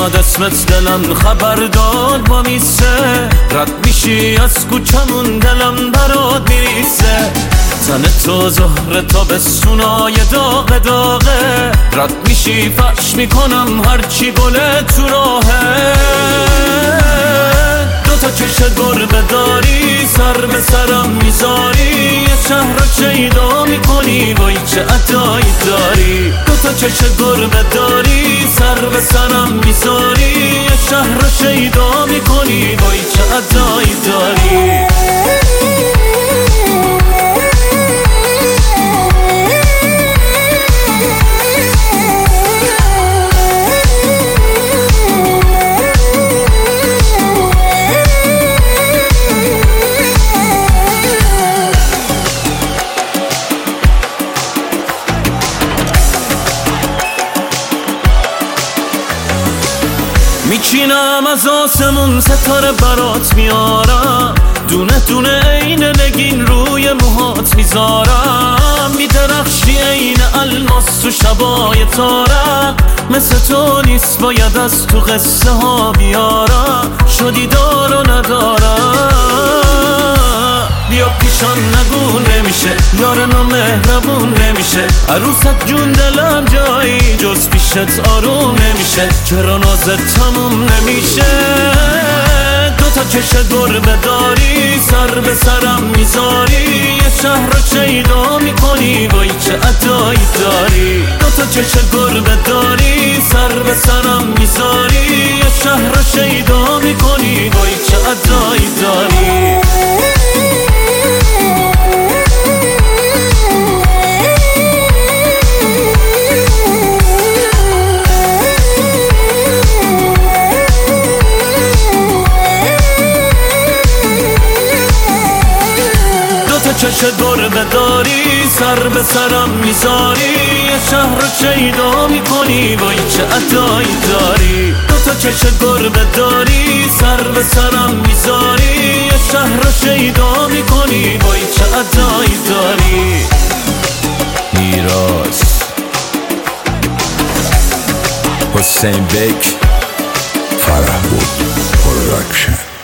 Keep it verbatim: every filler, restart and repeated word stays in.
میاد اسمت دلم خبر داد با میسه، رد میشی از کوچمون دلم برات میریسه. تن تو زهر تابستونای داغ داغه، رد میشی فرش میکنم هرچی گله تو راهه. دوتا چش گربه داری سر به سرم میذاری، یه شهر رو شیدا میکنی وای چه عطایی داری. دوتا چش گربه داری سر به سرم میذاری، یه شهر رو شیدا میکنی وای چه عطایی داری. میچینم از آسمون ستاره برات میارم، دونه دونه عین نگین روی موهات میذارم. میدرخشی عین الماس تو شبای تارم، مثل تو نیست باید از تو قصه ها بیارم. شدی دار و ندارم، بیا پیشان نگو نمیشه، یارنا مهربون نمیشه. عروست جون دلم جایی جز پیشت آروم نمیشه، چرا نازت تموم نمیشه. دوتا چش گربه داری سر به سرم میذاری، یه شهر رو شیدا میکنی وای چه عطایی داری. دوتا چش گربه داری سر به سرم میذاری، یه شهر رو شیدا میکنی وای چه عطایی داری. چش گربه داری سر به سرم میذاری، یه شهر رو شیدا میکنی وای چه عطایی داری. دوتا چش گربه داری سر به سرم میذاری، یه شهر رو شیدا میکنی وای چه عطایی داری. میراث حسین بک فرح بود پروداکشن.